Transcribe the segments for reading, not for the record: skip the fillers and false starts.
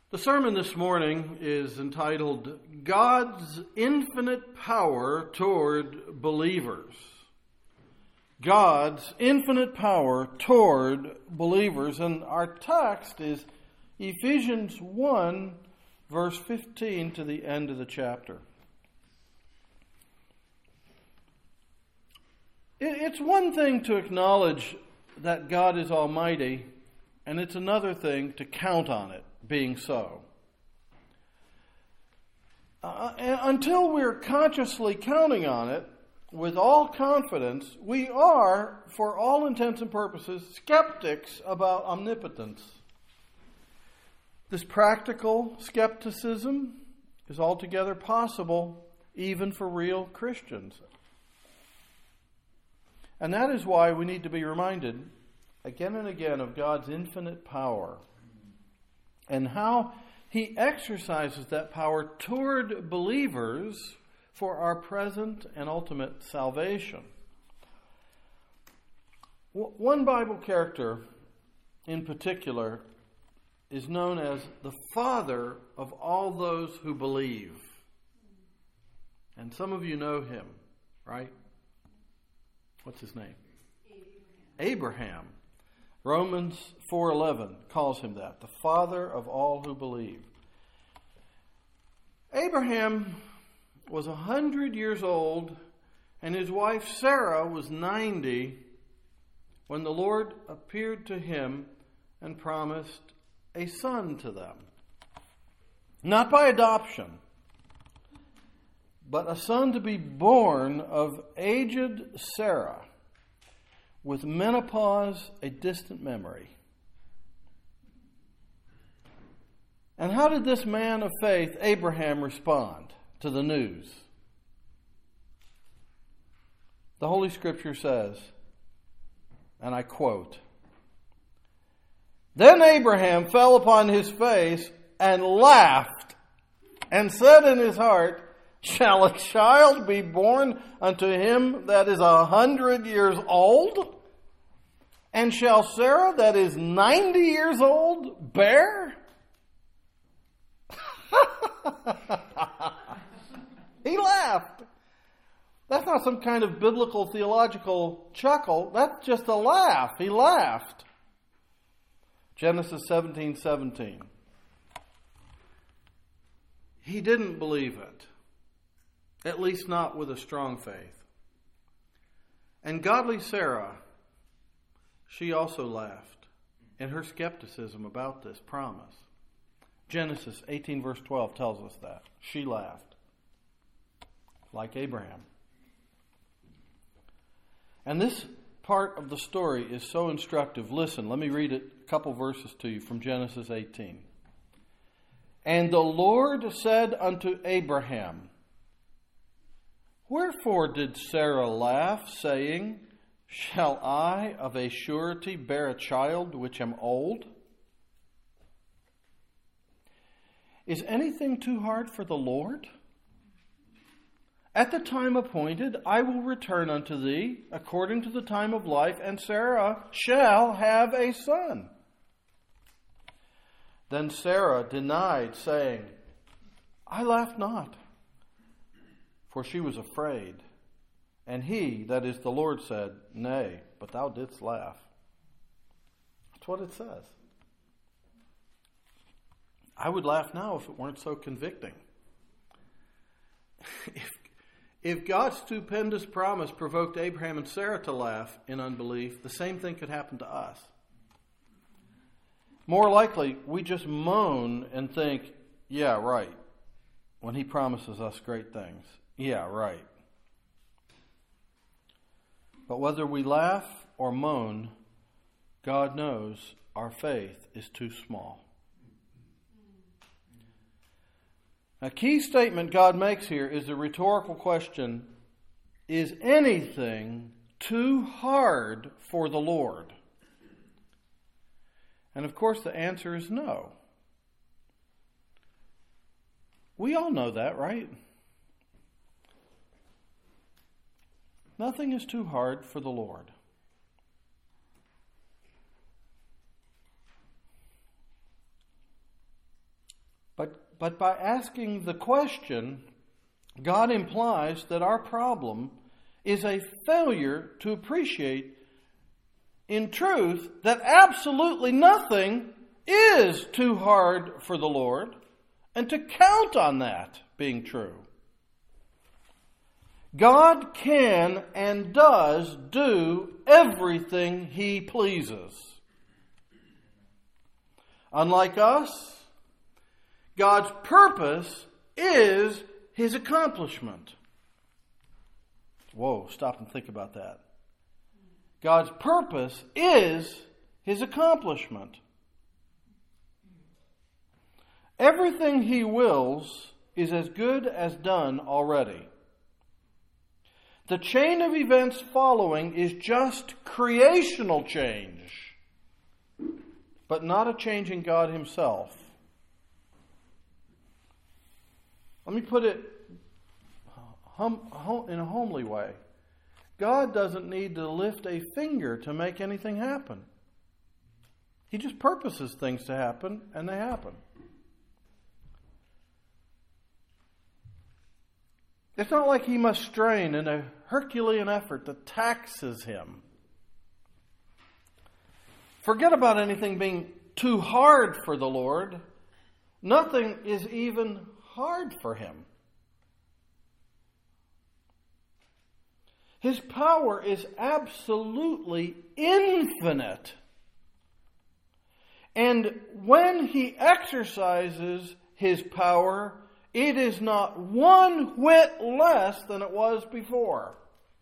The sermon this morning is entitled, God's Infinite Power Toward Believers. God's infinite power toward believers. And our text is Ephesians 1, verse 15 to the end of the chapter. It's one thing to acknowledge that God is almighty, and it's another thing to count on it being so. Until we're consciously counting on it with all confidence, we are, for all intents and purposes, skeptics about omnipotence. This practical skepticism is altogether possible even for real Christians. And that is why we need to be reminded again and again of God's infinite power and how He exercises that power toward believers for our present and ultimate salvation. One Bible character in particular is known as the father of all those who believe. And some of you know him, right? What's his name? Abraham. Romans 4:11 calls him that, the father of all who believe. Abraham was 100 years old, and his wife Sarah was 90 when the Lord appeared to him and promised a son to them. Not by adoption, but a son to be born of aged Sarah, with menopause a distant memory. And how did this man of faith, Abraham, respond to the news? The Holy Scripture says, and I quote, "Then Abraham fell upon his face and laughed, and said in his heart, Shall a child be born unto him that is 100 years old? And shall Sarah that is 90 years old bear?" He laughed. That's not some kind of biblical theological chuckle. That's just a laugh. He laughed. Genesis 17:17. He didn't believe it. At least not with a strong faith. And godly Sarah, she also laughed in her skepticism about this promise. Genesis 18 verse 12 tells us that. She laughed. Like Abraham. And this part of the story is so instructive. Listen, let me read a couple verses to you from Genesis 18. "And the Lord said unto Abraham, Wherefore did Sarah laugh, saying, Shall I of a surety bear a child which am old? Is anything too hard for the Lord? At the time appointed I will return unto thee according to the time of life, and Sarah shall have a son. Then Sarah denied, saying, I laughed not. For she was afraid. And he, that is the Lord, said, Nay, but thou didst laugh." That's what it says. I would laugh now if it weren't so convicting. If God's stupendous promise provoked Abraham and Sarah to laugh in unbelief, the same thing could happen to us. More likely, we just moan and think, yeah, right, when he promises us great things. Yeah, right. But whether we laugh or moan, God knows our faith is too small. A key statement God makes here is the rhetorical question, is anything too hard for the Lord? And of course the answer is no. We all know that, right? Nothing is too hard for the Lord. But by asking the question, God implies that our problem is a failure to appreciate in truth that absolutely nothing is too hard for the Lord, and to count on that being true. God can and does do everything He pleases. Unlike us, God's purpose is His accomplishment. Whoa, stop and think about that. God's purpose is His accomplishment. Everything He wills is as good as done already. The chain of events following is just creational change, but not a change in God Himself. Let me put it in a homely way. God doesn't need to lift a finger to make anything happen. He just purposes things to happen, and they happen. It's not like He must strain in a Herculean effort that taxes Him. Forget about anything being too hard for the Lord. Nothing is even hard for Him. His power is absolutely infinite. And when He exercises His power, it is not one whit less than it was before.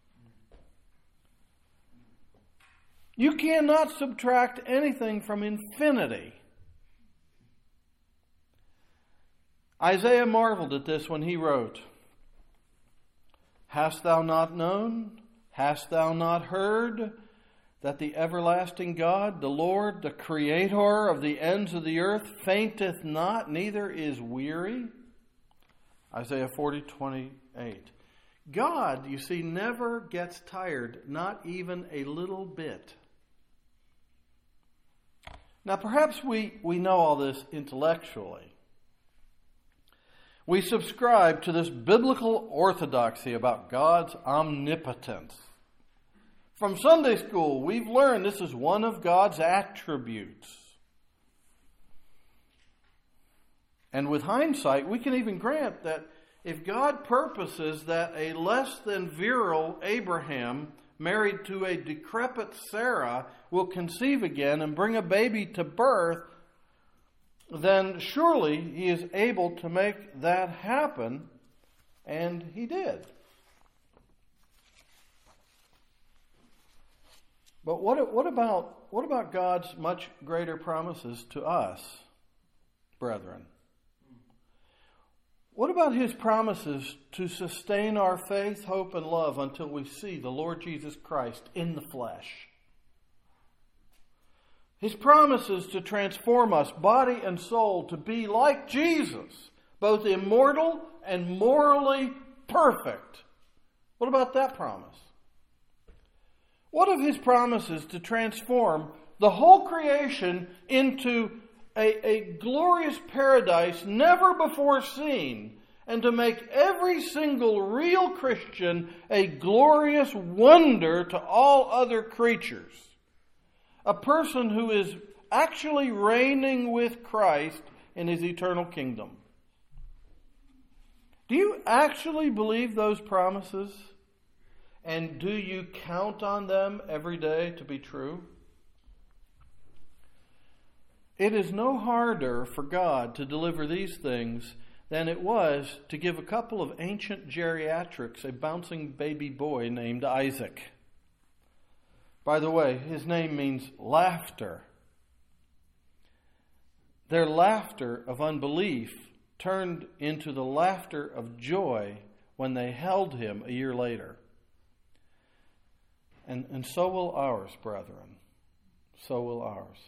You cannot subtract anything from infinity. Isaiah marveled at this when he wrote, "Hast thou not known? Hast thou not heard that the everlasting God, the Lord, the Creator of the ends of the earth, fainteth not, neither is weary?" Isaiah 40:28. God, you see, never gets tired, not even a little bit. Now, perhaps we know all this intellectually. We subscribe to this biblical orthodoxy about God's omnipotence. From Sunday school, we've learned this is one of God's attributes. And with hindsight, we can even grant that if God purposes that a less than virile Abraham married to a decrepit Sarah will conceive again and bring a baby to birth, then surely He is able to make that happen, and He did. But what about God's much greater promises to us, brethren? What about His promises to sustain our faith, hope, and love until we see the Lord Jesus Christ in the flesh? His promises to transform us, body and soul, to be like Jesus, both immortal and morally perfect. What about that promise? What of His promises to transform the whole creation into a glorious paradise never before seen, and to make every single real Christian a glorious wonder to all other creatures? A person who is actually reigning with Christ in His eternal kingdom. Do you actually believe those promises? And do you count on them every day to be true? It is no harder for God to deliver these things than it was to give a couple of ancient geriatrics a bouncing baby boy named Isaac. By the way, his name means laughter. Their laughter of unbelief turned into the laughter of joy when they held him a year later. And so will ours, brethren. So will ours.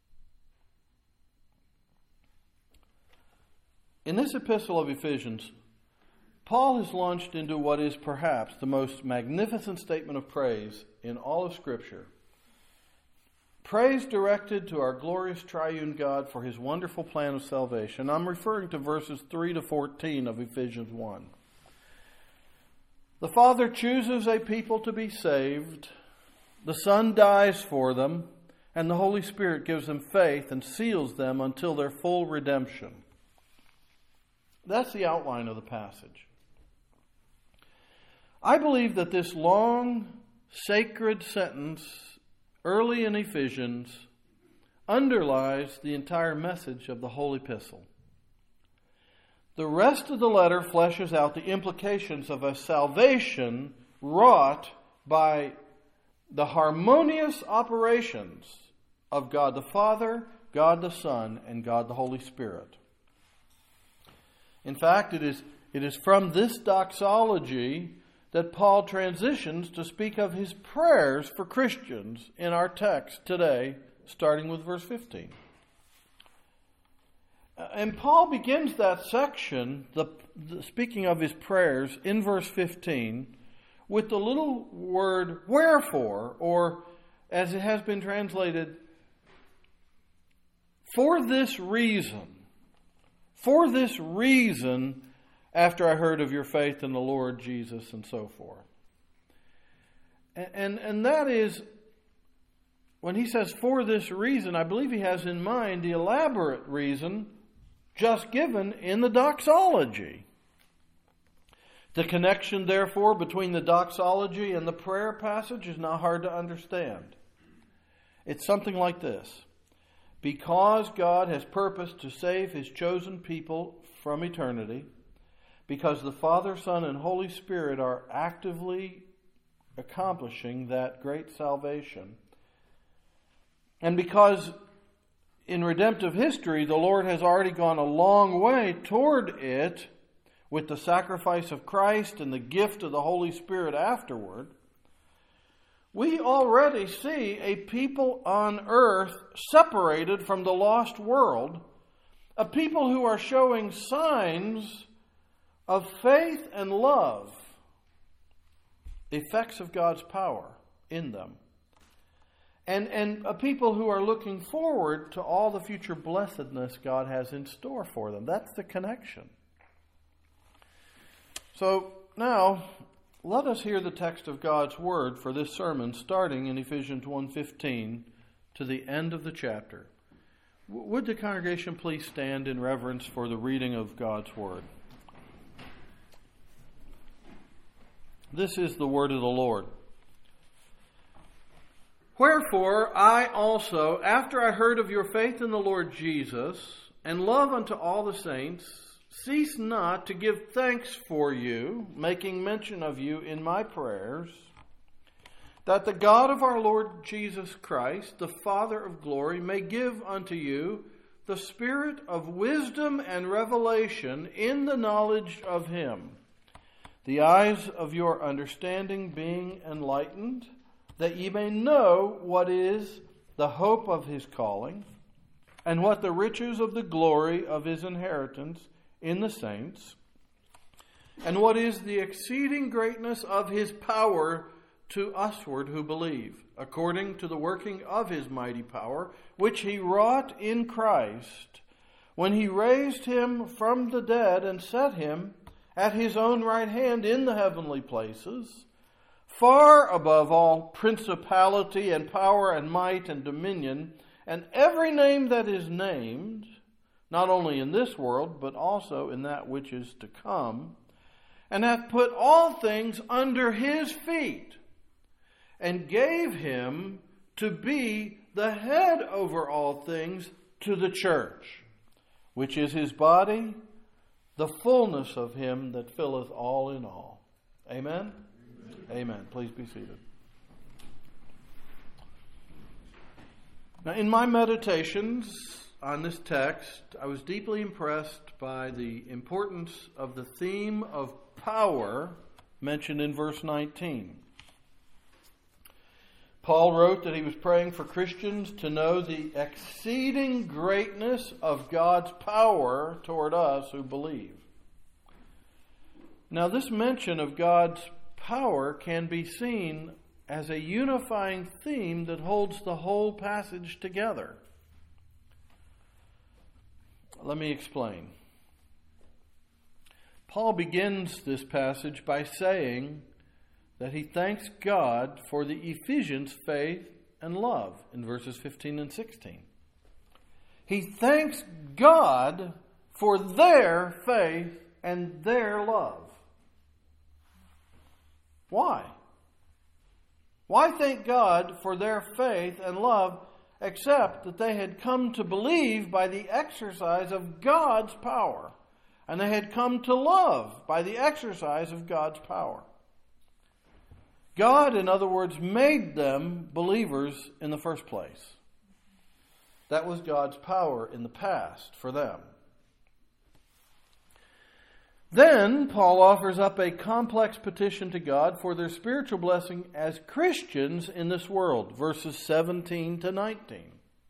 In this epistle of Ephesians, Paul has launched into what is perhaps the most magnificent statement of praise in all of Scripture. praise directed to our glorious triune God for his wonderful plan of salvation. I'm referring to verses 3 to 14 of Ephesians 1. The Father chooses a people to be saved. The Son dies for them, and the Holy Spirit gives them faith and seals them until their full redemption. That's the outline of the passage. I believe that this long, sacred sentence early in Ephesians underlies the entire message of the whole epistle. The rest of the letter fleshes out the implications of a salvation wrought by the harmonious operations of God the Father, God the Son, and God the Holy Spirit. In fact, it is from this doxology that Paul transitions to speak of his prayers for Christians in our text today, starting with verse 15. And Paul begins that section, speaking of his prayers, in verse 15, with the little word wherefore, or as it has been translated, for this reason. For this reason, after I heard of your faith in the Lord Jesus, and so forth. And that is, when he says for this reason, I believe he has in mind the elaborate reason just given in the doxology. The connection, therefore, between the doxology and the prayer passage is not hard to understand. It's something like this. Because God has purposed to save his chosen people from eternity, because the Father, Son, and Holy Spirit are actively accomplishing that great salvation, and because in redemptive history the Lord has already gone a long way toward it with the sacrifice of Christ and the gift of the Holy Spirit afterward, we already see a people on earth separated from the lost world, a people who are showing signs of faith and love, effects of God's power in them. And a people who are looking forward to all the future blessedness God has in store for them. That's the connection. So now, let us hear the text of God's Word for this sermon, starting in Ephesians 1:15 to the end of the chapter. Would the congregation please stand in reverence for the reading of God's Word? This is the word of the Lord. Wherefore I also, after I heard of your faith in the Lord Jesus, and love unto all the saints, cease not to give thanks for you, making mention of you in my prayers, that the God of our Lord Jesus Christ, the Father of glory, may give unto you the spirit of wisdom and revelation in the knowledge of him, the eyes of your understanding being enlightened, that ye may know what is the hope of his calling, and what the riches of the glory of his inheritance in the saints, and what is the exceeding greatness of his power to usward who believe, according to the working of his mighty power, which he wrought in Christ, when he raised him from the dead and set him at his own right hand in the heavenly places, far above all principality and power and might and dominion, and every name that is named, not only in this world, but also in that which is to come, and hath put all things under his feet, and gave him to be the head over all things to the church, which is his body, the fullness of him that filleth all in all. Amen? Amen. Please be seated. Now, in my meditations on this text, I was deeply impressed by the importance of the theme of power mentioned in verse 19. Paul wrote that he was praying for Christians to know the exceeding greatness of God's power toward us who believe. Now, this mention of God's power can be seen as a unifying theme that holds the whole passage together. Let me explain. Paul begins this passage by saying that he thanks God for the Ephesians' faith and love in verses 15 and 16. He thanks God for their faith and their love. Why? Why thank God for their faith and love, except that they had come to believe by the exercise of God's power, and they had come to love by the exercise of God's power? God, in other words, made them believers in the first place. That was God's power in the past for them. Then Paul offers up a complex petition to God for their spiritual blessing as Christians in this world, verses 17 to 19.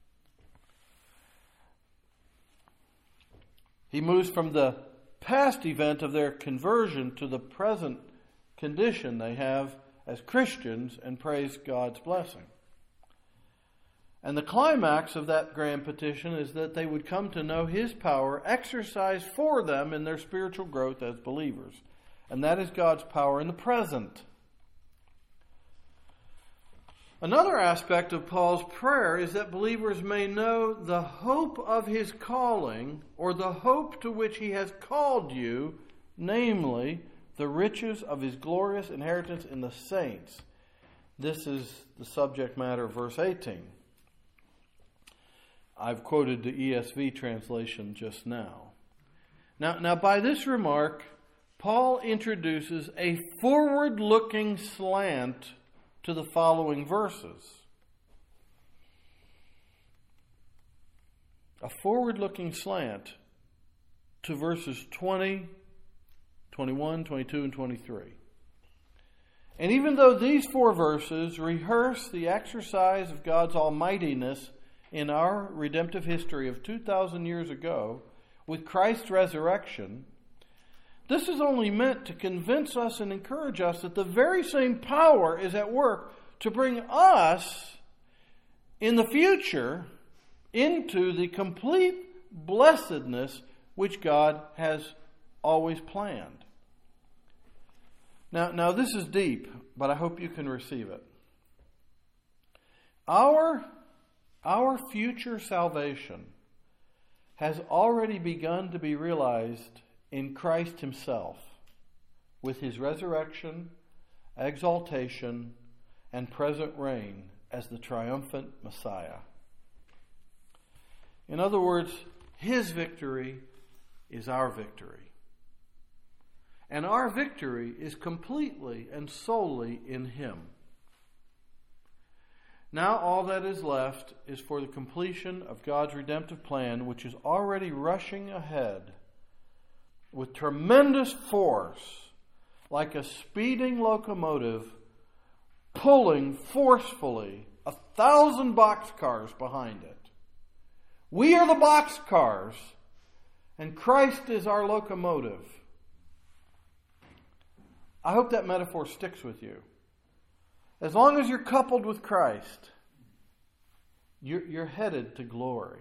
He moves from the past event of their conversion to the present condition they have as Christians and praise God's blessing. And the climax of that grand petition is that they would come to know His power exercised for them in their spiritual growth as believers. And that is God's power in the present. Another aspect of Paul's prayer is that believers may know the hope of His calling, or the hope to which He has called you, namely, the riches of His glorious inheritance in the saints. This is the subject matter of verse 18. I've quoted the ESV translation just now. Now, by this remark, Paul introduces a forward-looking slant to the following verses. A forward-looking slant to verses 20, 21, 22, and 23. And even though these four verses rehearse the exercise of God's almightiness in our redemptive history of 2,000 years ago, with Christ's resurrection, this is only meant to convince us and encourage us that the very same power is at work to bring us in the future into the complete blessedness which God has always planned. Now this is deep, but I hope you can receive it. Our future salvation has already begun to be realized in Christ Himself, with His resurrection, exaltation, and present reign as the triumphant Messiah. In other words, His victory is our victory. And our victory is completely and solely in Him. Now all that is left is for the completion of God's redemptive plan, which is already rushing ahead with tremendous force, like a speeding locomotive pulling forcefully 1,000 boxcars behind it. We are the boxcars, and Christ is our locomotive. I hope that metaphor sticks with you. As long as you're coupled with Christ, you're headed to glory.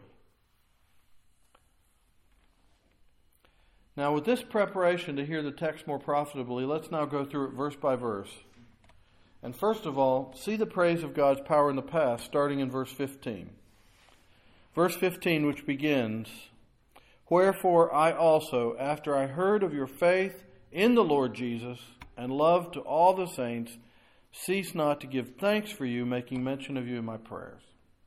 Now, with this preparation to hear the text more profitably, let's now go through it verse by verse. And first of all, see the praise of God's power in the past, starting in verse 15. Verse 15, which begins, "Wherefore I also, after I heard of your faith in the Lord Jesus and love to all the saints, cease not to give thanks for you, making mention of you in my prayers."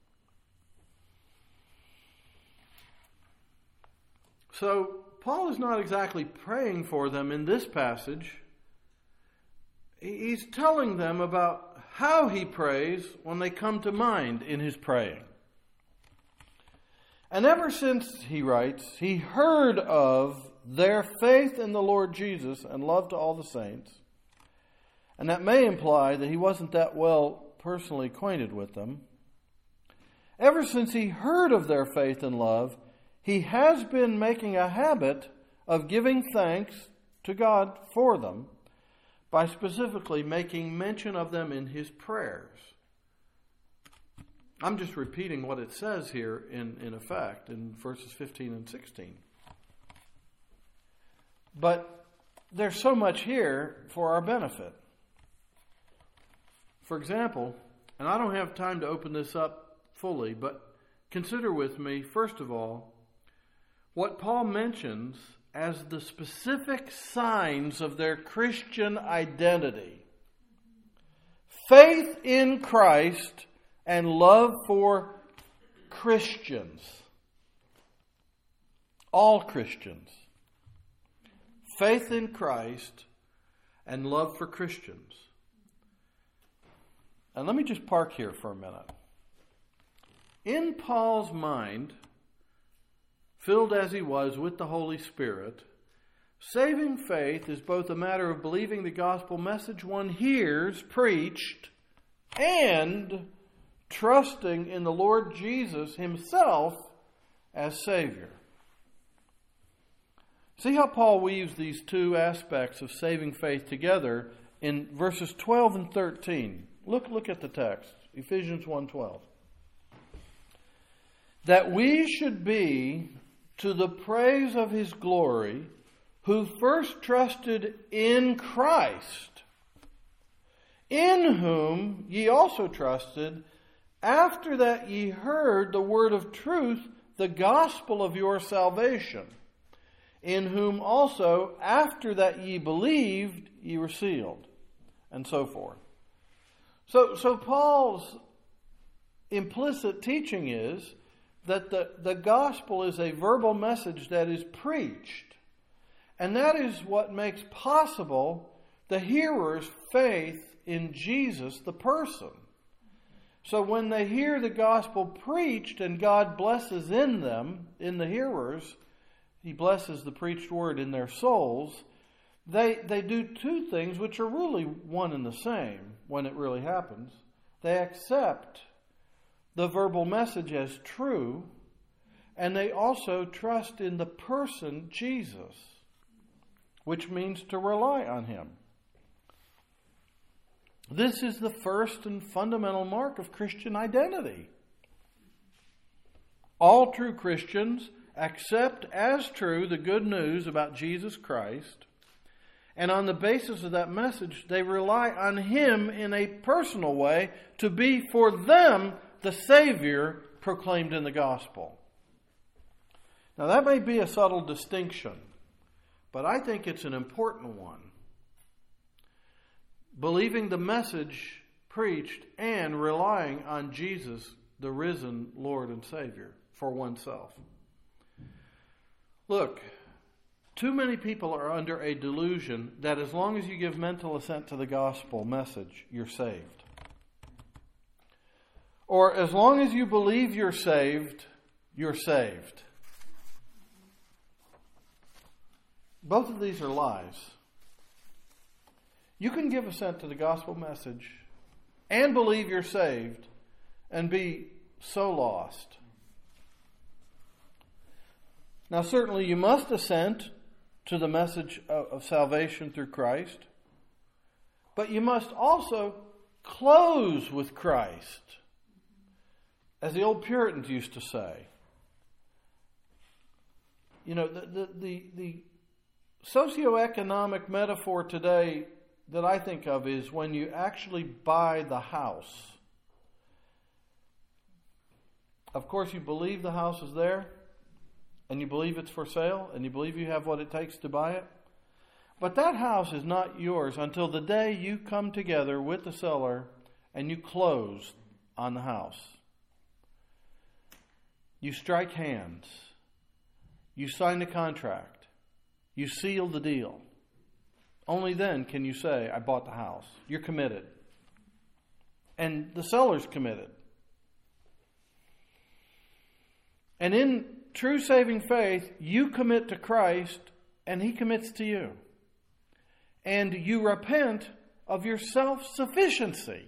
So, Paul is not exactly praying for them in this passage. He's telling them about how he prays when they come to mind in his praying. And ever since, he writes, he heard of their faith in the Lord Jesus and love to all the saints. And that may imply that he wasn't that well personally acquainted with them. Ever since he heard of their faith and love, he has been making a habit of giving thanks to God for them, by specifically making mention of them in his prayers. I'm just repeating what it says here in effect in verses 15 and 16. But there's so much here for our benefit. For example, and I don't have time to open this up fully, but consider with me, first of all, what Paul mentions as the specific signs of their Christian identity. Faith in Christ and love for Christians. All Christians. Faith in Christ and love for Christians. And let me just park here for a minute. In Paul's mind, filled as he was with the Holy Spirit, saving faith is both a matter of believing the gospel message one hears preached and trusting in the Lord Jesus himself as Savior. See how Paul weaves these two aspects of saving faith together in verses 12 and 13. Look at the text, Ephesians 1:12. That we should be to the praise of his glory, who first trusted in Christ, in whom ye also trusted, after that ye heard the word of truth, the gospel of your salvation, in whom also, after that ye believed, ye were sealed, and so forth. So Paul's implicit teaching is that the gospel is a verbal message that is preached. And that is what makes possible the hearer's faith in Jesus, the person. So when they hear the gospel preached and God blesses in them, in the hearers, he blesses the preached word in their souls, they do two things which are really one and the same when it really happens. They accept the verbal message as true, and they also trust in the person Jesus, which means to rely on him. This is the first and fundamental mark of Christian identity. All true Christians accept as true the good news about Jesus Christ, and on the basis of that message, they rely on him in a personal way to be for them the Savior proclaimed in the gospel. Now that may be a subtle distinction, but I think it's an important one. Believing the message preached and relying on Jesus, the risen Lord and Savior, for oneself. Look, too many people are under a delusion that as long as you give mental assent to the gospel message, you're saved. Or as long as you believe you're saved, you're saved. Both of these are lies. You can give assent to the gospel message and believe you're saved and be so lost. Now, certainly you must assent to the message of salvation through Christ, but you must also close with Christ, as the old Puritans used to say. You know, the socioeconomic metaphor today that I think of is when you actually buy the house. Of course, you believe the house is there, and you believe it's for sale, and you believe you have what it takes to buy it. But that house is not yours until the day you come together with the seller and you close on the house. You strike hands. You sign the contract. You seal the deal. Only then can you say, I bought the house. You're committed. And the seller's committed. And in true saving faith, you commit to Christ and he commits to you. And you repent of your self-sufficiency.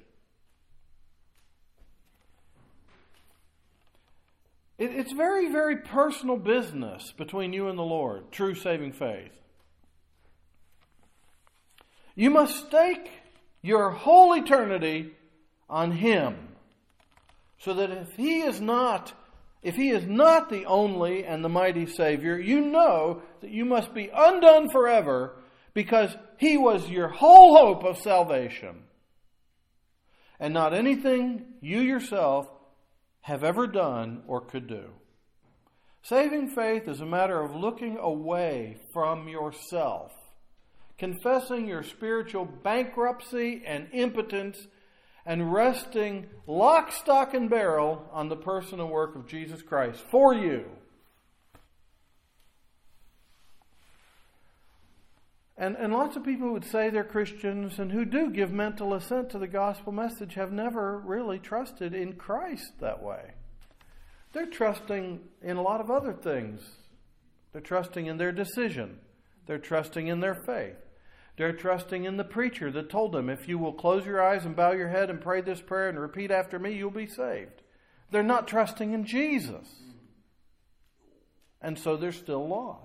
It's very, very personal business between you and the Lord, true saving faith. You must stake your whole eternity on Him, so that if He is not the only and the mighty Savior, you know that you must be undone forever, because He was your whole hope of salvation, and not anything you yourself have ever done or could do. Saving faith is a matter of looking away from yourself, confessing your spiritual bankruptcy and impotence, and resting lock, stock, and barrel on the person and work of Jesus Christ for you. And lots of people who would say they're Christians and who do give mental assent to the gospel message have never really trusted in Christ that way. They're trusting in a lot of other things. They're trusting in their decision. They're trusting in their faith. They're trusting in the preacher that told them, if you will close your eyes and bow your head and pray this prayer and repeat after me, you'll be saved. They're not trusting in Jesus. And so they're still lost.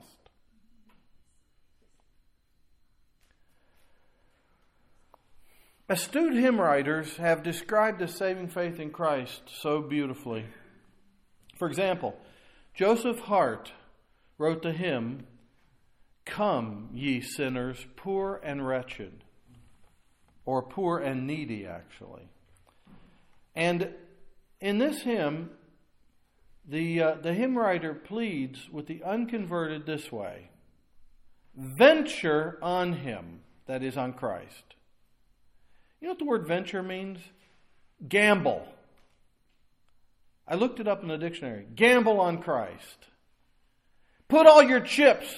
Astute hymn writers have described the saving faith in Christ so beautifully. For example, Joseph Hart wrote the hymn, "Come, ye sinners, poor and wretched," or poor and needy, actually. And in this hymn, the hymn writer pleads with the unconverted this way: venture on Him, that is, on Christ. You know what the word venture means? Gamble. I looked it up in the dictionary. Gamble on Christ. Put all your chips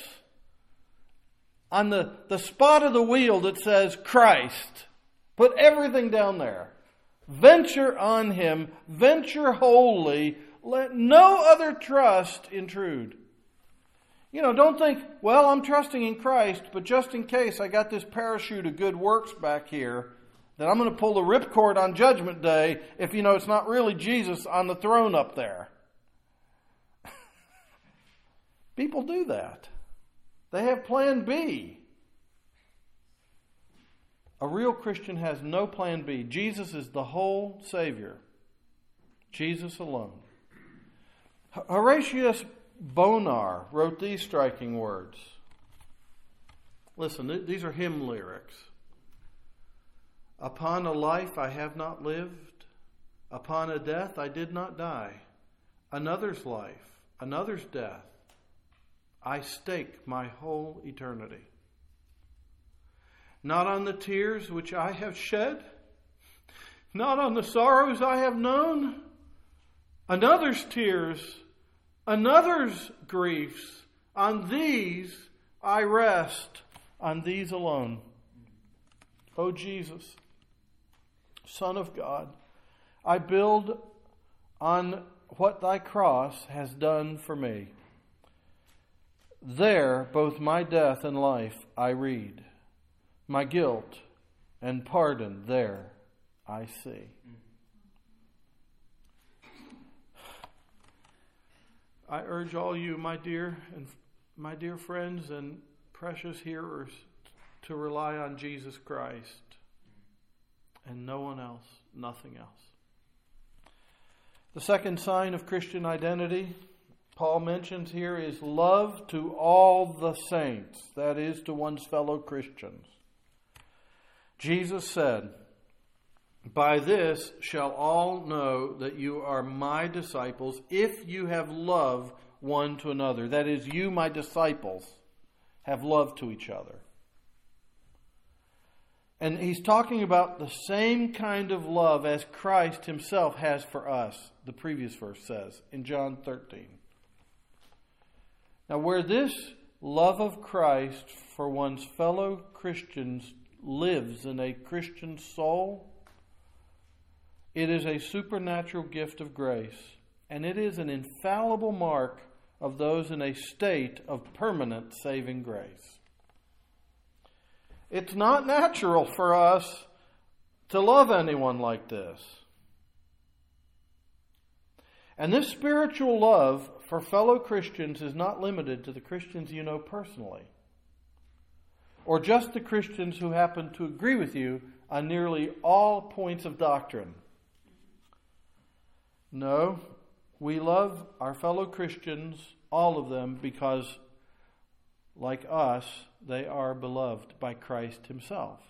on the spot of the wheel that says Christ. Put everything down there. Venture on Him. Venture wholly. Let no other trust intrude. You know, don't think, well, I'm trusting in Christ, but just in case I got this parachute of good works back here, that I'm going to pull the ripcord on Judgment Day if, it's not really Jesus on the throne up there. People do that. They have plan B. A real Christian has no plan B. Jesus is the whole Savior. Jesus alone. Horatius Bonar wrote these striking words. Listen, these are hymn lyrics. Upon a life I have not lived, upon a death I did not die, another's life, another's death, I stake my whole eternity. Not on the tears which I have shed, not on the sorrows I have known, another's tears, another's griefs, on these I rest, on these alone. O Jesus, Son of God, I build on what Thy cross has done for me. There both my death and life I read. My guilt and pardon there I see. I urge all you, my dear friends and precious hearers, to rely on Jesus Christ and no one else, nothing else. The second sign of Christian identity Paul mentions here is love to all the saints, that is, to one's fellow Christians. Jesus said, "By this shall all know that you are my disciples, if you have love one to another." That is, you, my disciples, have love to each other. And he's talking about the same kind of love as Christ Himself has for us, the previous verse says, in John 13. Now, where this love of Christ for one's fellow Christians lives in a Christian soul, it is a supernatural gift of grace, and it is an infallible mark of those in a state of permanent saving grace. It's not natural for us to love anyone like this. And this spiritual love for fellow Christians is not limited to the Christians you know personally. or just the Christians who happen to agree with you on nearly all points of doctrine. No, we love our fellow Christians, all of them, because, like us, they are beloved by Christ Himself.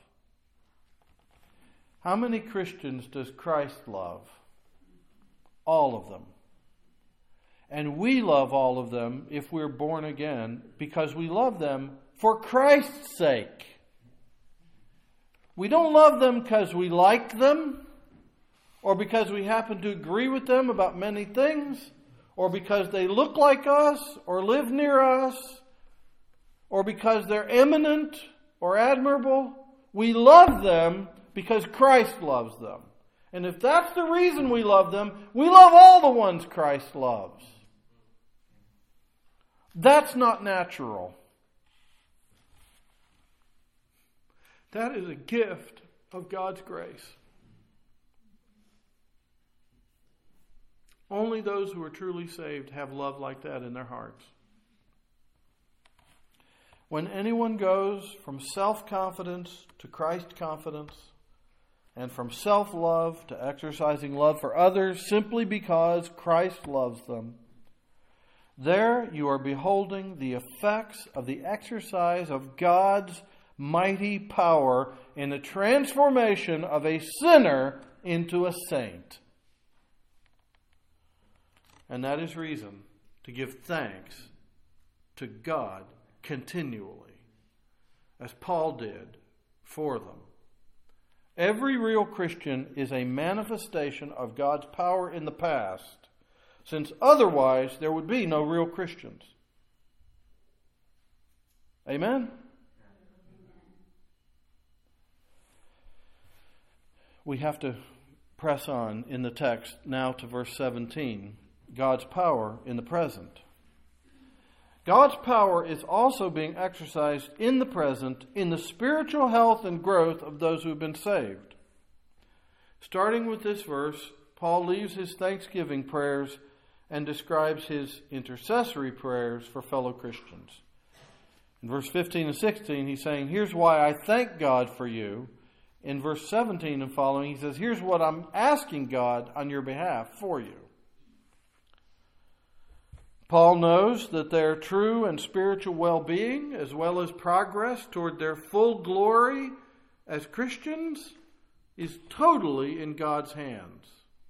How many Christians does Christ love? All of them. And we love all of them if we're born again because we love them for Christ's sake. We don't love them because we like them, or because we happen to agree with them about many things, or because they look like us or live near us, or because they're eminent or admirable. We love them because Christ loves them. And if that's the reason we love them, we love all the ones Christ loves. That's not natural. That is a gift of God's grace. Only those who are truly saved have love like that in their hearts. When anyone goes from self-confidence to Christ confidence, and from self-love to exercising love for others simply because Christ loves them, there you are beholding the effects of the exercise of God's mighty power in the transformation of a sinner into a saint. And that is reason to give thanks to God continually, as Paul did for them. Every real Christian is a manifestation of God's power in the past, since otherwise there would be no real Christians. Amen? We have to press on in the text now to verse 17. God's power in the present. God's power is also being exercised in the present in the spiritual health and growth of those who have been saved. Starting with this verse, Paul leaves his thanksgiving prayers and describes his intercessory prayers for fellow Christians. In verse 15 and 16, he's saying, here's why I thank God for you. In verse 17 and following, he says, here's what I'm asking God on your behalf for you. Paul knows that their true and spiritual well-being, as well as progress toward their full glory as Christians, is totally in God's hands.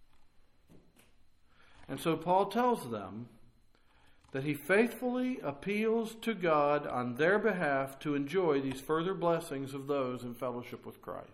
And so Paul tells them that he faithfully appeals to God on their behalf to enjoy these further blessings of those in fellowship with Christ.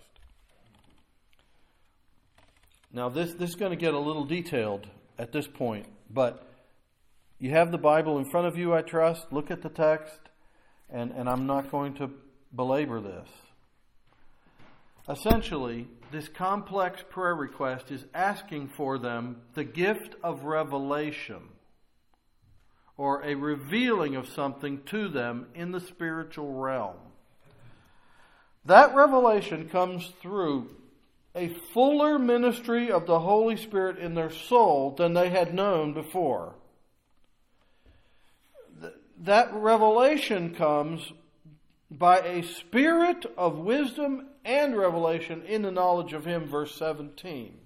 Now this is going to get a little detailed at this point, but you have the Bible in front of you, I trust. Look at the text, and I'm not going to belabor this. Essentially, this complex prayer request is asking for them the gift of revelation, or a revealing of something to them in the spiritual realm. That revelation comes through a fuller ministry of the Holy Spirit in their soul than they had known before. That revelation comes by a spirit of wisdom and revelation in the knowledge of Him, verse 17.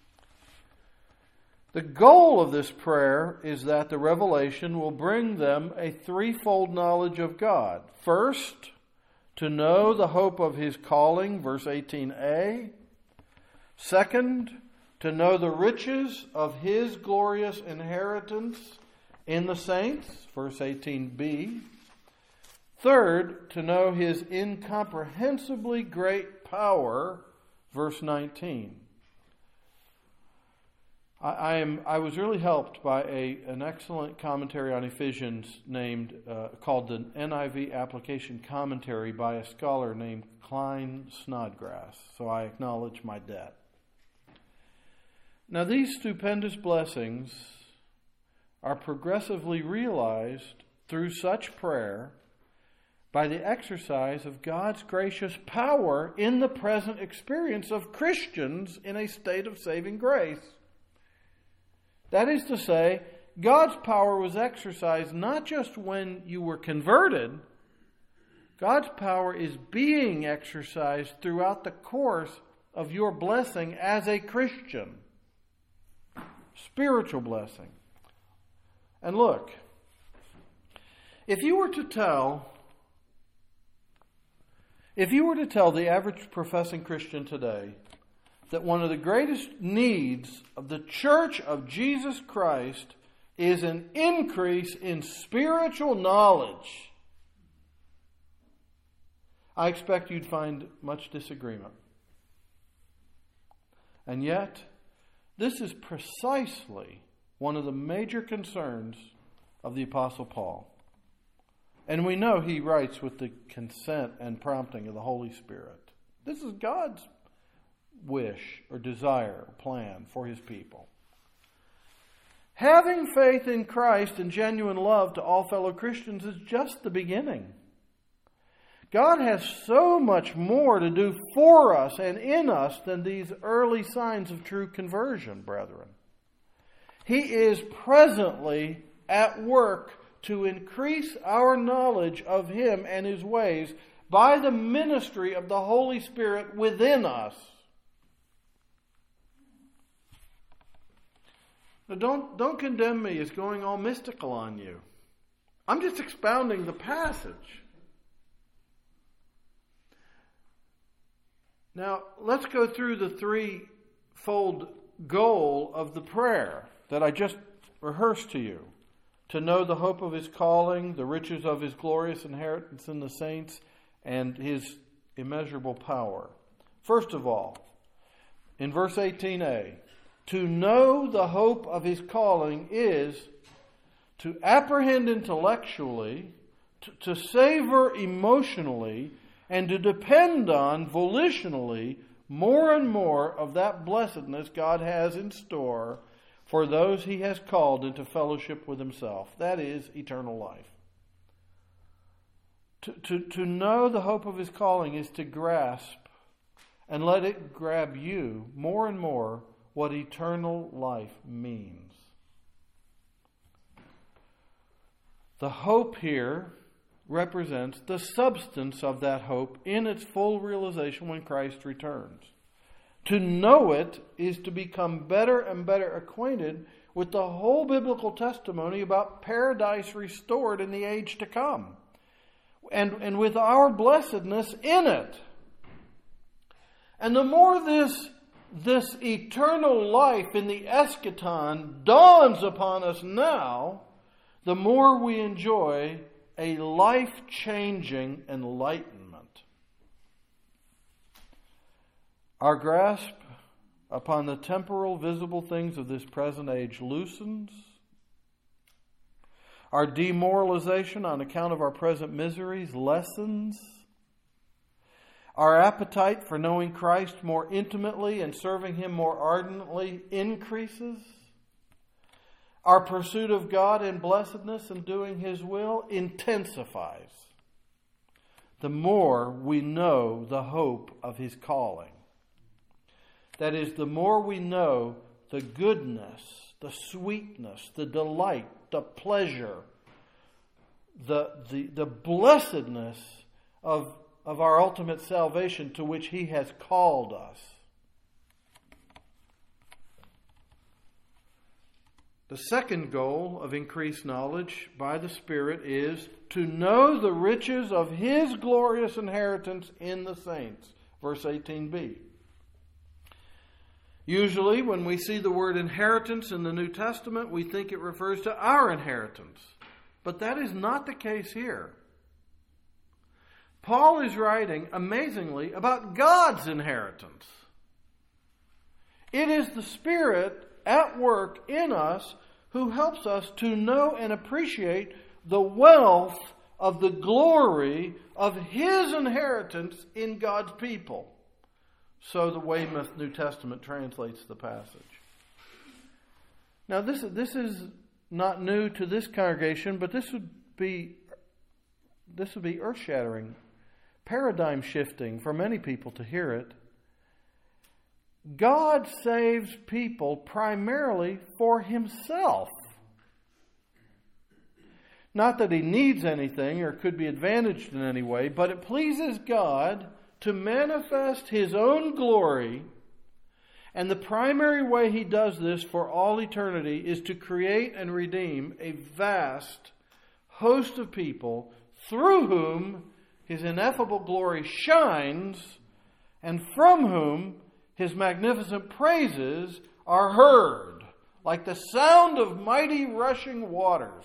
The goal of this prayer is that the revelation will bring them a threefold knowledge of God. First, to know the hope of His calling, verse 18a. Second, to know the riches of His glorious inheritance in the saints, verse 18b. Third, to know His incomprehensibly great power, verse 19. I was really helped by an excellent commentary on Ephesians called the NIV Application Commentary by a scholar named Klein Snodgrass. So I acknowledge my debt. Now these stupendous blessings are progressively realized through such prayer by the exercise of God's gracious power in the present experience of Christians in a state of saving grace. That is to say, God's power was exercised not just when you were converted, God's power is being exercised throughout the course of your blessing as a Christian. Spiritual blessing. And look, if you were to tell the average professing Christian today that one of the greatest needs of the Church of Jesus Christ is an increase in spiritual knowledge, I expect you'd find much disagreement. And yet, this is precisely one of the major concerns of the Apostle Paul. And we know he writes with the consent and prompting of the Holy Spirit. This is God's wish or desire, plan for his people. Having faith in Christ and genuine love to all fellow Christians is just the beginning. God has so much more to do for us and in us than these early signs of true conversion, brethren. He is presently at work to increase our knowledge of Him and His ways by the ministry of the Holy Spirit within us. Now don't condemn me as going all mystical on you. I'm just expounding the passage. Now, let's go through the threefold goal of the prayer that I just rehearsed to you. To know the hope of His calling, the riches of His glorious inheritance in the saints, and His immeasurable power. First of all, in verse 18a, to know the hope of His calling is to apprehend intellectually, to savor emotionally, and to depend on volitionally more and more of that blessedness God has in store for those He has called into fellowship with Himself. That is eternal life. To know the hope of His calling is to grasp and let it grab you more and more what eternal life means. The hope here represents the substance of that hope in its full realization when Christ returns. To know it is to become better and better acquainted with the whole biblical testimony about paradise restored in the age to come, and with our blessedness in it. And the more this eternal life in the eschaton dawns upon us now, the more we enjoy a life-changing enlightenment. Our grasp upon the temporal, visible things of this present age loosens. Our demoralization on account of our present miseries lessens. Our appetite for knowing Christ more intimately and serving Him more ardently increases. Our pursuit of God in blessedness and doing His will intensifies. The more we know the hope of His calling. That is, the more we know the goodness, the sweetness, the delight, the pleasure, the blessedness of our ultimate salvation to which He has called us. The second goal of increased knowledge by the Spirit is to know the riches of His glorious inheritance in the saints. Verse 18b. Usually when we see the word inheritance in the New Testament, we think it refers to our inheritance. But that is not the case here. Paul is writing, amazingly, about God's inheritance. It is the Spirit at work in us who helps us to know and appreciate the wealth of the glory of His inheritance in God's people. So the Weymouth New Testament translates the passage. Now this is not new to this congregation, but this would be earth-shattering, paradigm shifting for many people to hear it. God saves people primarily for Himself. Not that he needs anything or could be advantaged in any way, but it pleases God to manifest his own glory. And the primary way he does this for all eternity is to create and redeem a vast host of people through whom his ineffable glory shines and from whom his magnificent praises are heard, like the sound of mighty rushing waters.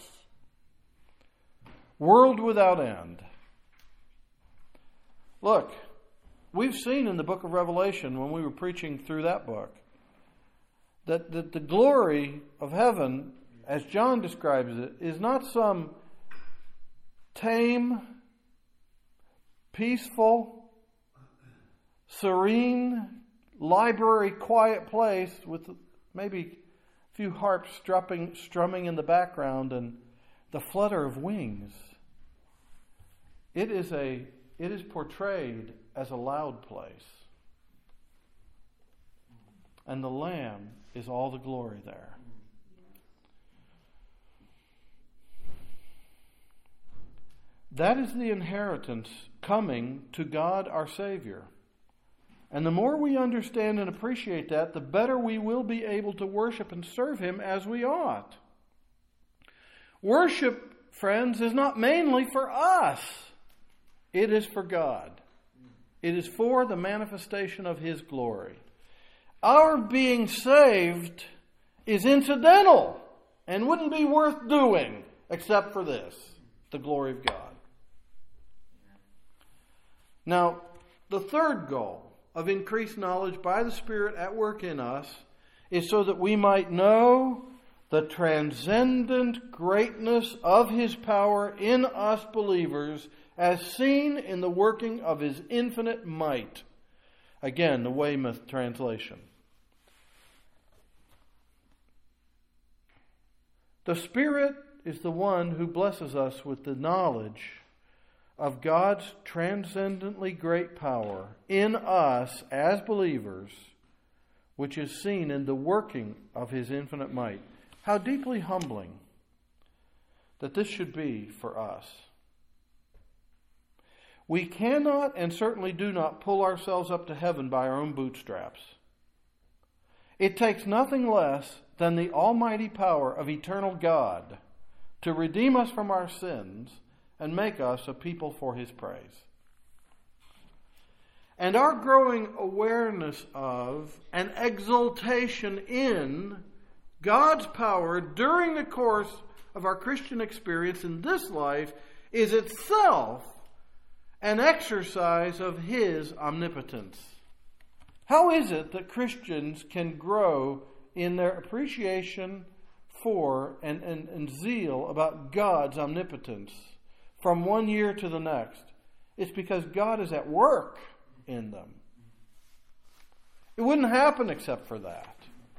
World without end. Look, we've seen in the book of Revelation, when we were preaching through that book, that the glory of heaven, as John describes it, is not some tame, peaceful, serene, library, quiet place with maybe a few harps strumming in the background and the flutter of wings. It is portrayed as a loud place. And the Lamb is all the glory there. That is the inheritance coming to God our Savior. And the more we understand and appreciate that, the better we will be able to worship and serve Him as we ought. Worship, friends, is not mainly for us. It is for God. It is for the manifestation of His glory. Our being saved is incidental and wouldn't be worth doing except for this, the glory of God. Now, the third goal of increased knowledge by the Spirit at work in us is so that we might know the transcendent greatness of His power in us believers as seen in the working of His infinite might. Again, the Weymouth translation. The Spirit is the one who blesses us with the knowledge of God's transcendently great power in us as believers, which is seen in the working of His infinite might. How deeply humbling that this should be for us. We cannot and certainly do not pull ourselves up to heaven by our own bootstraps. It takes nothing less than the almighty power of eternal God to redeem us from our sins and make us a people for His praise. And our growing awareness of and exultation in God's power during the course of our Christian experience in this life is itself an exercise of His omnipotence. How is it that Christians can grow in their appreciation for and zeal about God's omnipotence from one year to the next? It's because God is at work in them. It wouldn't happen except for that.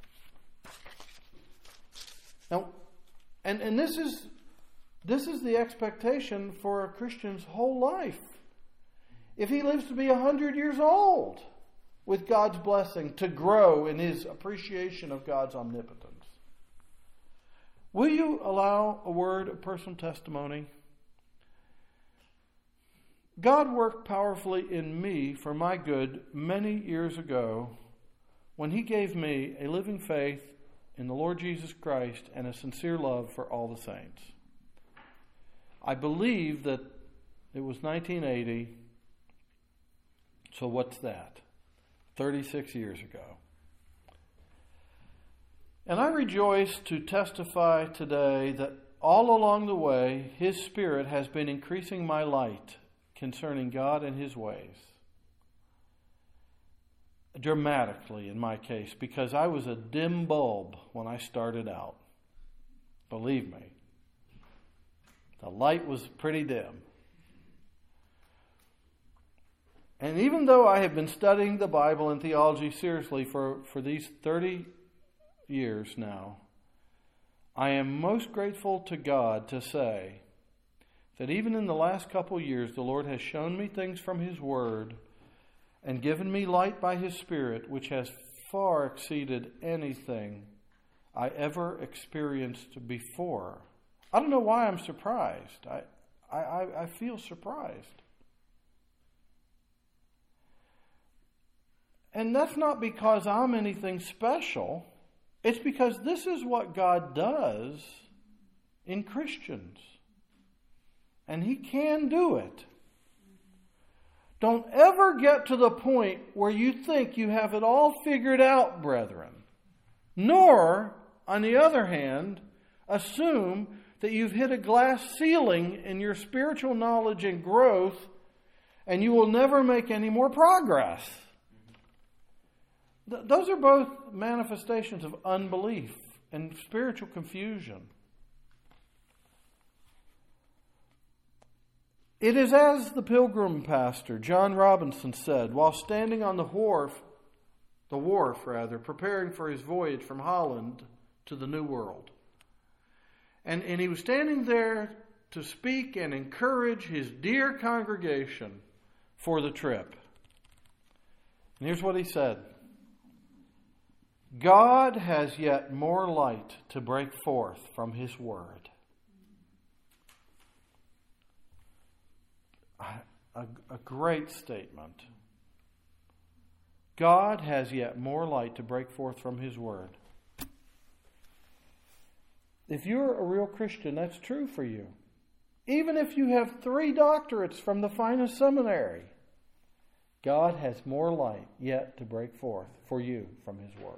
Now, and this is the expectation for a Christian's whole life. If he lives to be 100 years old, with God's blessing, to grow in his appreciation of God's omnipotence. Will you allow a word of personal testimony? God worked powerfully in me for my good many years ago when He gave me a living faith in the Lord Jesus Christ and a sincere love for all the saints. I believe that it was 1980, so what's that? 36 years ago. And I rejoice to testify today that all along the way, His Spirit has been increasing my light concerning God and His ways. Dramatically in my case, because I was a dim bulb when I started out. Believe me. The light was pretty dim. And even though I have been studying the Bible and theology seriously for these 30 years now, I am most grateful to God to say that even in the last couple years, the Lord has shown me things from His Word and given me light by His Spirit, which has far exceeded anything I ever experienced before I don't know why I'm surprised. I feel surprised. And that's not because I'm anything special. It's because this is what God does in Christians. And He can do it. Don't ever get to the point where you think you have it all figured out, brethren. Nor, on the other hand, assume that you've hit a glass ceiling in your spiritual knowledge and growth and you will never make any more progress. Those are both manifestations of unbelief and spiritual confusion. It is as the Pilgrim pastor, John Robinson, said while standing on the wharf, preparing for his voyage from Holland to the New World. And he was standing there to speak and encourage his dear congregation for the trip. And here's what he said. God has yet more light to break forth from His Word. A great statement. God has yet more light to break forth from His Word. If you're a real Christian, that's true for you. Even if you have 3 doctorates from the finest seminary, God has more light yet to break forth for you from His Word.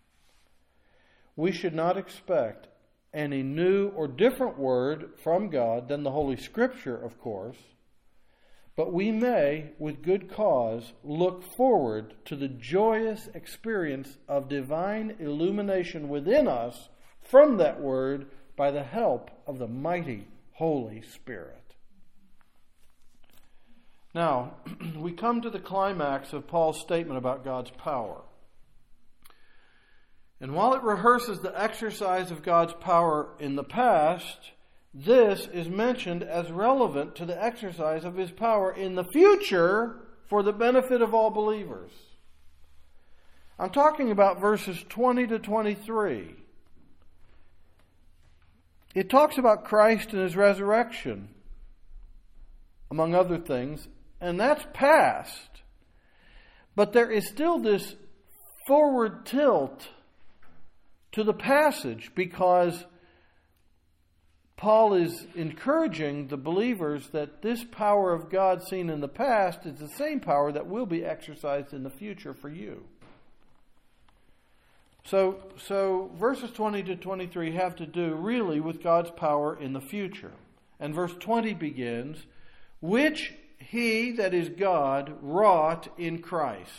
We should not expect any new or different word from God than the Holy Scripture, of course, but we may, with good cause, look forward to the joyous experience of divine illumination within us from that word by the help of the mighty Holy Spirit. Now, we come to the climax of Paul's statement about God's power. And while it rehearses the exercise of God's power in the past, this is mentioned as relevant to the exercise of His power in the future for the benefit of all believers. I'm talking about verses 20 to 23. It talks about Christ and His resurrection, among other things, and that's past. But there is still this forward tilt to the passage because Paul is encouraging the believers that this power of God seen in the past is the same power that will be exercised in the future for you. So verses 20 to 23 have to do really with God's power in the future. And verse 20 begins, which He, that is God, wrought in Christ.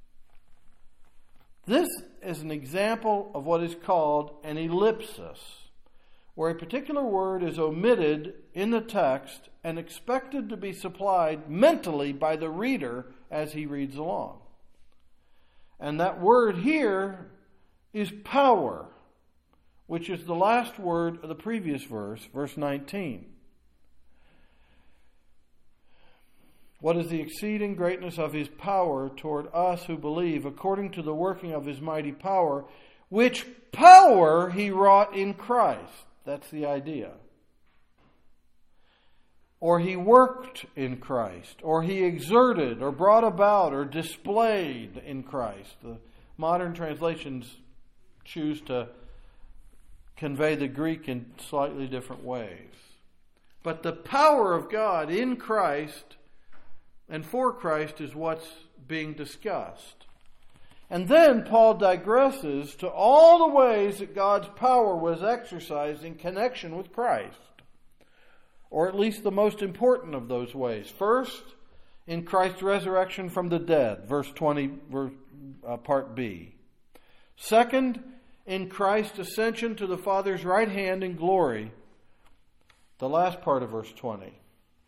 This is an example of what is called an ellipsis, where a particular word is omitted in the text and expected to be supplied mentally by the reader as he reads along. And that word here is power, which is the last word of the previous verse, verse 19. What is the exceeding greatness of His power toward us who believe, according to the working of His mighty power, which power He wrought in Christ. That's the idea. Or He worked in Christ, or He exerted, or brought about, or displayed in Christ. The modern translations choose to convey the Greek in slightly different ways. But the power of God in Christ and for Christ is what's being discussed. And then Paul digresses to all the ways that God's power was exercised in connection with Christ. Or at least the most important of those ways. First, in Christ's resurrection from the dead, verse 20, part B. Second, in Christ's ascension to the Father's right hand in glory, the last part of verse 20.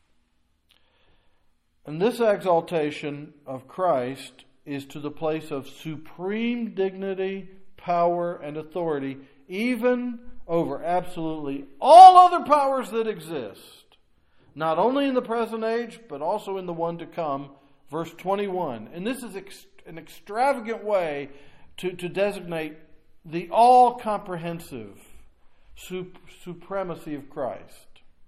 And this exaltation of Christ is to the place of supreme dignity, power, and authority, even over absolutely all other powers that exist. Not only in the present age, but also in the one to come. Verse 21. And this is an extravagant way to designate the all-comprehensive, supremacy of Christ.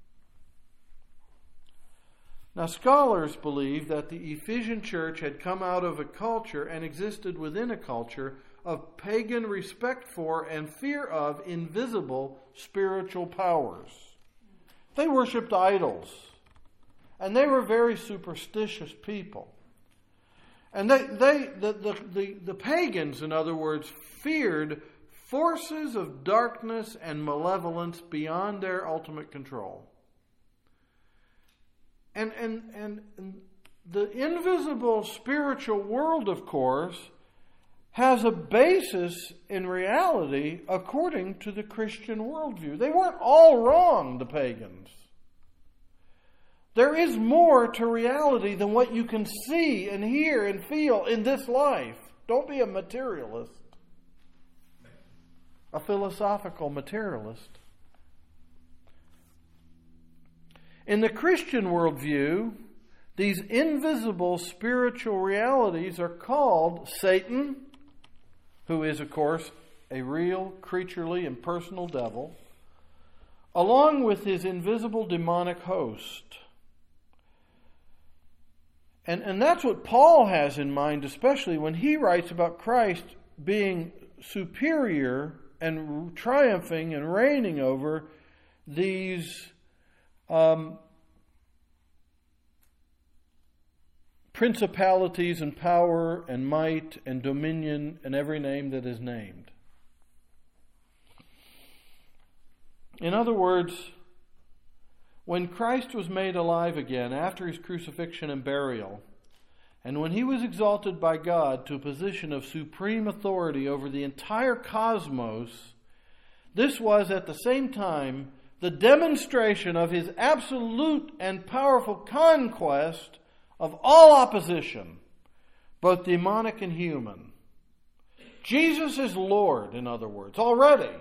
Now, scholars believe that the Ephesian church had come out of a culture and existed within a culture of pagan respect for and fear of invisible spiritual powers. They worshipped idols, and they were very superstitious people. And the pagans, in other words, feared forces of darkness and malevolence beyond their ultimate control. And the invisible spiritual world, of course, has a basis in reality according to the Christian worldview. They weren't all wrong, the pagans. There is more to reality than what you can see and hear and feel in this life. Don't be a materialist, a philosophical materialist. In the Christian worldview, these invisible spiritual realities are called Satan, who is, of course, a real, creaturely, and personal devil, along with his invisible demonic host. And that's what Paul has in mind, especially when he writes about Christ being superior and triumphing and reigning over these principalities and power and might and dominion and every name that is named. In other words, when Christ was made alive again after his crucifixion and burial, and when he was exalted by God to a position of supreme authority over the entire cosmos, this was at the same time the demonstration of his absolute and powerful conquest of all opposition, both demonic and human. Jesus is Lord, in other words, already.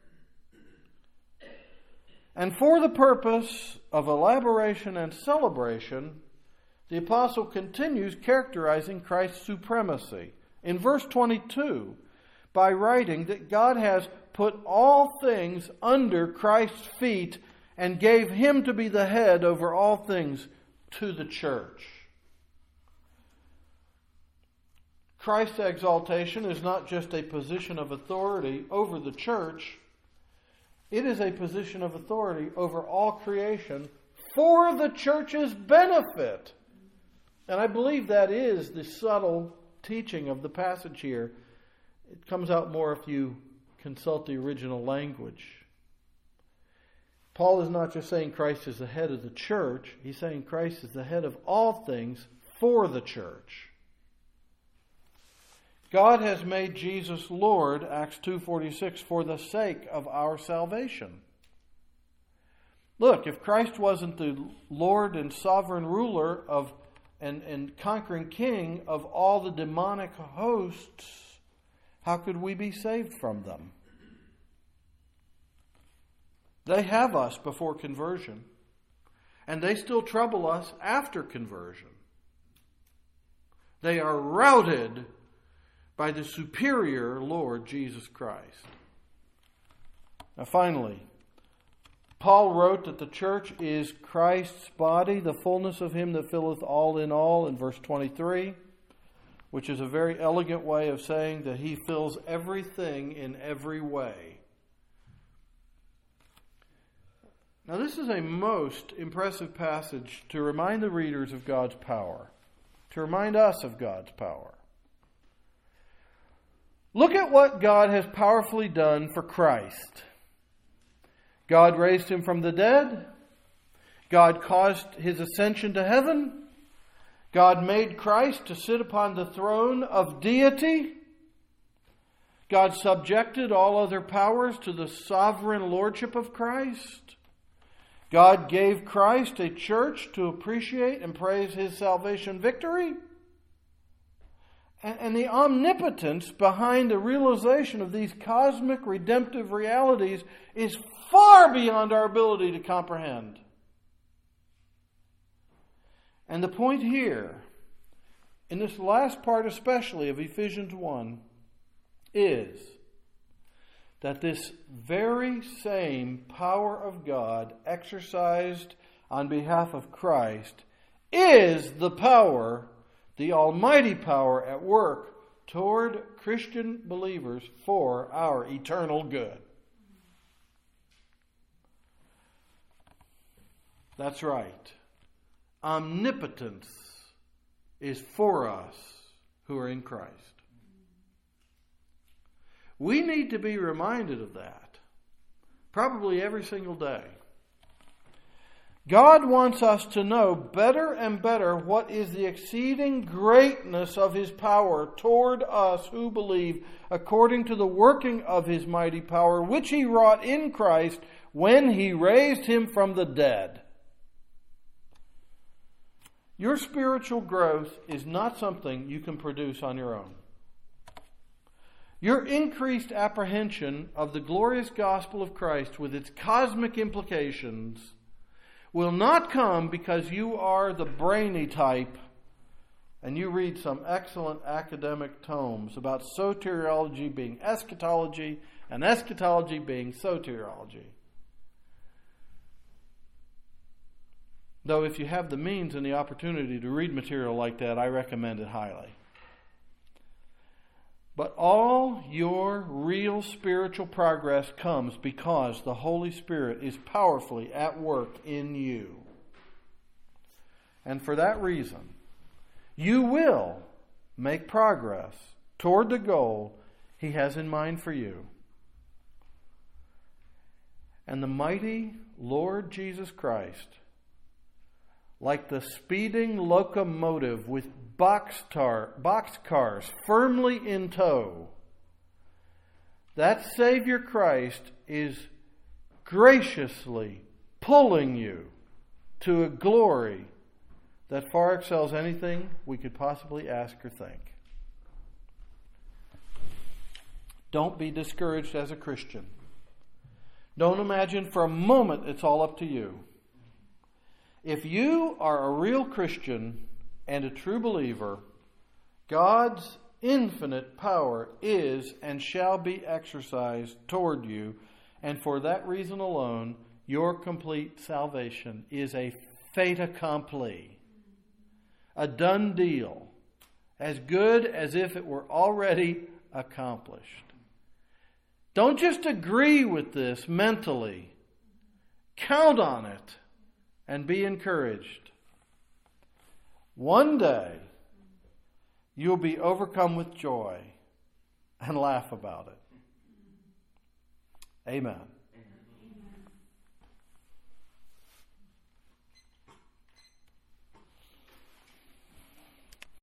And for the purpose of elaboration and celebration, the apostle continues characterizing Christ's supremacy. In verse 22, by writing that God has put all things under Christ's feet and gave him to be the head over all things to the church. Christ's exaltation is not just a position of authority over the church. It is a position of authority over all creation for the church's benefit. And I believe that is the subtle teaching of the passage here. It comes out more if you consult the original language. Paul is not just saying Christ is the head of the church. He's saying Christ is the head of all things for the church. God has made Jesus Lord, Acts 2:46, for the sake of our salvation. Look, if Christ wasn't the Lord and sovereign ruler of and conquering king of all the demonic hosts, how could we be saved from them? They have us before conversion, and they still trouble us after conversion. They are routed by the superior Lord Jesus Christ. Now finally, Paul wrote that the church is Christ's body, the fullness of him that filleth all in verse 23, which is a very elegant way of saying that he fills everything in every way. Now this is a most impressive passage to remind the readers of God's power, to remind us of God's power. Look at what God has powerfully done for Christ. God raised him from the dead. God caused his ascension to heaven. God made Christ to sit upon the throne of deity. God subjected all other powers to the sovereign lordship of Christ. God gave Christ a church to appreciate and praise his salvation victory. And the omnipotence behind the realization of these cosmic redemptive realities is far beyond our ability to comprehend. And the point here, in this last part especially of Ephesians 1, is that this very same power of God exercised on behalf of Christ is the power, the almighty power at work toward Christian believers for our eternal good. That's right. Omnipotence is for us who are in Christ. We need to be reminded of that, probably every single day. God wants us to know better and better what is the exceeding greatness of His power toward us who believe, according to the working of His mighty power, which He wrought in Christ when He raised Him from the dead. Your spiritual growth is not something you can produce on your own. Your increased apprehension of the glorious gospel of Christ with its cosmic implications will not come because you are the brainy type and you read some excellent academic tomes about soteriology being eschatology and eschatology being soteriology. Though if you have the means and the opportunity to read material like that, I recommend it highly. But all your real spiritual progress comes because the Holy Spirit is powerfully at work in you. And for that reason, you will make progress toward the goal He has in mind for you. And the mighty Lord Jesus Christ, like the speeding locomotive with boxcars firmly in tow, that Savior Christ is graciously pulling you to a glory that far excels anything we could possibly ask or think. Don't be discouraged as a Christian. Don't imagine for a moment it's all up to you. If you are a real Christian and a true believer, God's infinite power is and shall be exercised toward you, and for that reason alone, your complete salvation is a fait accompli, a done deal, as good as if it were already accomplished. Don't just agree with this mentally. Count on it. And be encouraged. One day, you'll be overcome with joy and laugh about it. Amen.